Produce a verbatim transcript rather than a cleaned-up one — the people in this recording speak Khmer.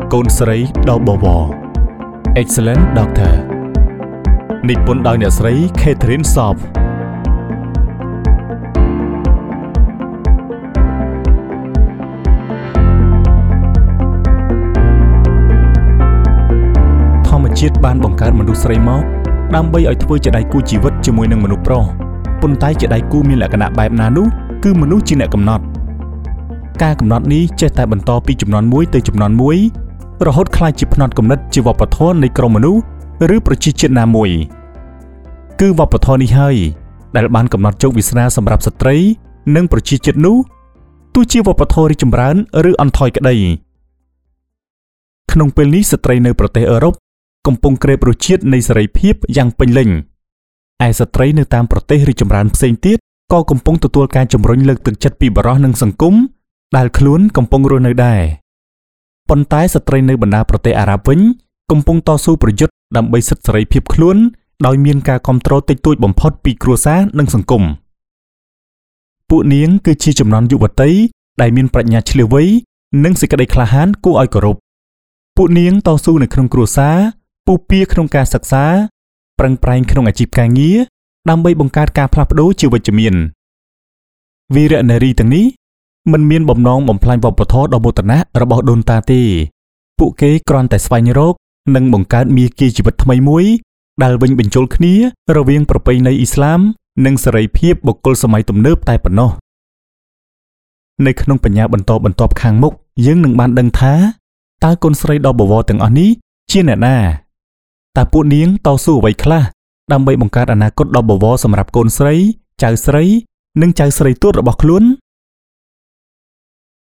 កូនស្រីដល់បវរ Excellent Doctor និពន្ធដោយអ្នកស្រី Catherine Soft ធម្មជាតិបានបង្កើតមនុស្សស្រីមកដើម្បីឲ្យធ្វើជាដៃគូជីវិតជាមួយនឹងមនុស្សប្រុសប៉ុន្តែជាដៃគូមានលក្ខណៈបែបណានោះគឺមនុស្សជាអ្នកកំណត់ការកំណត់នេះចេះតែបន្តពីជំនាន់មួយទៅជំនាន់មួយរហូតក្លាយជាផ្នត់គំនិតជាវប្បធម៌នៃក្រុមមនុស្សឬប្រជាជាតិណាមួយគឺវប្បធម៌នេះហើយដែលបានកំណត់ជោគវាសនាសម្រាប់ស្ត្រីនិងប្រជាជាតិនោះទោះជាវប្បធម៌រីកចម្រើនឬអន់ថយក្តីក្នុងពេលនេះស្ត្រីនៅប្រទេសអឺរ៉ុបកំពុងក្រេបរសជាតិនៃសេរីភាពយ៉ាងពេញលេញឯស្ត្រីនៅតាមប្រទេសរីកចម្រើនផ្សេងទៀតក៏កំពុងទទួលការជំរុញលើកទឹកចិត្តពីបរិសុទ្ធនិងសង្គមដែលខ្លួនកំពុងរស់នៅដែរប៉ុន្តែស្ត្រីនៅបណ្ដាប្រទេសអារ៉ាប់វិញកំពុងតស៊ូប្រយុទ្ធដើម្បីសិទ្ធិសេរីភាពខ្លួនដោយមានការគាំទ្រតិចតួចបំផុតពីគ្រួសារនិងសង្គមពួកនាងគឺជាចំណន់យុវតីដែលមានប្រាជ្ញាឈ្លាសវៃនិងសេចក្តីក្លាហានគួរឲ្យគោរពពួកនាងតស៊ូនៅក្នុងគ្រួសារពុះពៀក្នុងការសិក្សាប្រឹងប្រែងក្នុងអាជីពការងារដើម្បីបង្កើតការផ្លាស់ប្ដូរជាវិជ្ជមានវីរនារីទាំងនេះមិនមានបំណងបំផ្លាញវប្បធម៌ដ៏មោទនៈរបស់ដូនតាទេពួកគេគ្រាន់តែស្វែងរកនិងបង្កើតមាគ៌ាជីវិតថ្មីមួយដែលវិញបញ្ចូលគ្នារវាងប្រពៃណីអ៊ីស្លាមនិងសេរីភាពបុគ្គលសម័យទំនើបតែប៉ុណ្ណោះនៅក្នុងបញ្ញាបន្តបន្ទាប់ខាងមុខយើងនឹងបានដឹងថាតើកូនស្រីដ៏បវរទាំងអស់នេះជាអ្នកណាតើពួកនាងតស៊ូអ្វីខ្លះដើម្បីបង្កើតអនាគតដ៏បវរសម្រាប់កូនស្រីចៅស្រីនិងចៅស្រីទួតរបស់ខ្លួន